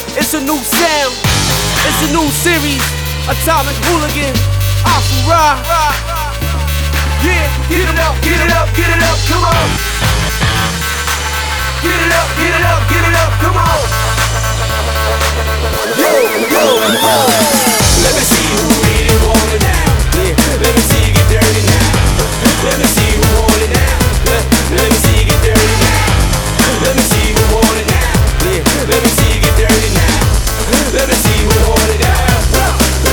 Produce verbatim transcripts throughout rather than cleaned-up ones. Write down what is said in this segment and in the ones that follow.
It's a new sound, it's a new series, Atomic Hooligan, Afro. Yeah, get it up, get it up, get it up, come on. Get it up, get it up, get it up, come on. Yo, yo, yo. Let me see who really want it now. Yeah, let me see you get dirty now. Let me see who want it now. Let, let me see you get dirty now. Let me see who want it now. Yeah, let me see you get dirty now. Let me see who want it now.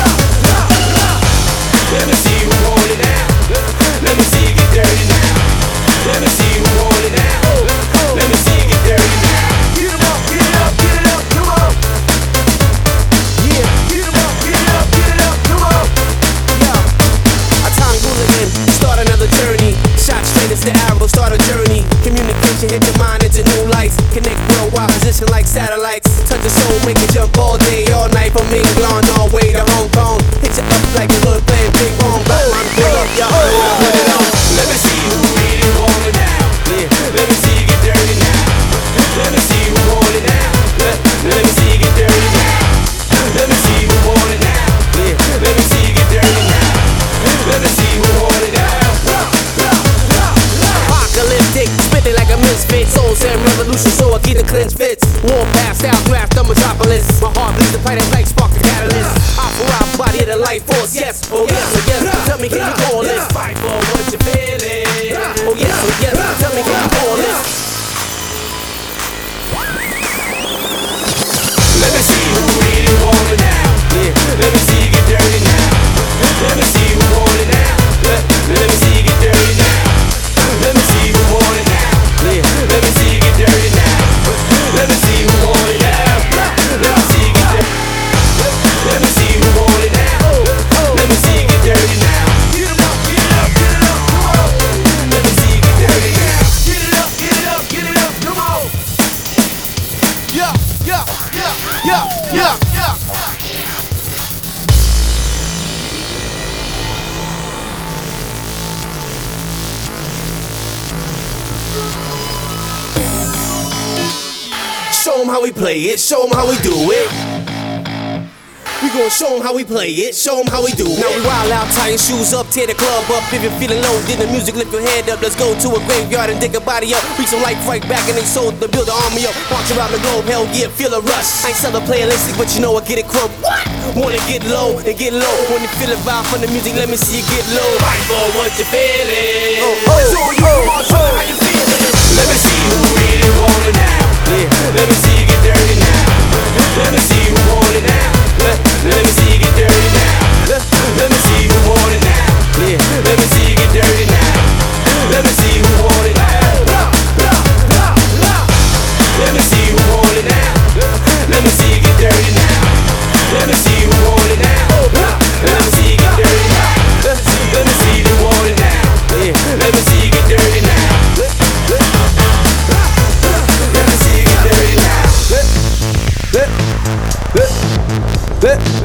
Let me see who want it now. Let me see you get dirty now. Let me see who want it now. Let me see you get dirty now. Get 'em up, get it up, get it up, come on. Yeah, get 'em up, get it up, get it up, come on. Yeah, Atomic Hooligan, start another journey. Shot straight as the arrow, start a journey. Communication hit your mind into new lights. Connect worldwide, position like satellites. Touch the soul, make it jump all day, all night. From England all the way to Hong Kong. Hit you up like a hood playing ping pong. Pull up, y'all, put it on. Let me see who really want it now. Yeah, let me see you get dirty now. Let me see who want it now. Let, let me see you get dirty now. Let me see who want it now. Yeah, let me see you get dirty now. Let me see who want it now. Apocalyptic, spitting like a misfit. Souls and revolution, so I get a cleanse fits. Warpath, Southcraft, the metropolis. My heart bleeds the fight and light, spark the catalyst. I for our body of the life force, yes, oh yes, oh yes. Tell me, can you call this? Fight for what you're feeling. Oh yes, oh yes. Tell me, can you call this? Let me see who really want it now. Yeah, let me see you get dirty now. Let me see who want it now. Let, let me see you get dirty now. Let me see who want it now. Yeah, let me see you get dirty now. Let me see who want it now. Let me see you get dirty. Let me see who want it now. Let me see you get dirty now. Get it up, get it up, get it up, come on. Let me see you get dirty now. Get it up, get it up, get it up, come on. Yeah, yeah, yeah, yeah, yeah, yeah. Show 'em how we play it, show 'em how we do it. We gon' show 'em how we play it, show 'em how we do it. Now we wild out, tying shoes up, tear the club up. If you're feeling low, then the music, lift your head up. Let's go to a graveyard and dig a body up. Reach some life right back in they soul to build an army up. March around the globe, hell yeah, feel a rush. I ain't selling playalistic, but you know I get it crunk. What? Wanna get low and get low. When you feel a vibe from the music, let me see you get low. Fight for what you're feeling. Oh, oh, so you oh, on, show oh. How you feeling. Let me see who really want it now. Yeah, let me see you get dirty now. Let me see who want it now. Let, let me see you get dirty now. Let, let me see who want it now. Yeah, let me see you get dirty now. Let me see who want it now. Let me see who want it now. Let me see you get dirty now. Let me see who want it now. Let me see you get dirty now. Let, let me see who want it now. Yeah, let me see you get dirty now. Let, let, let me see you get dirty now. Let, let, let.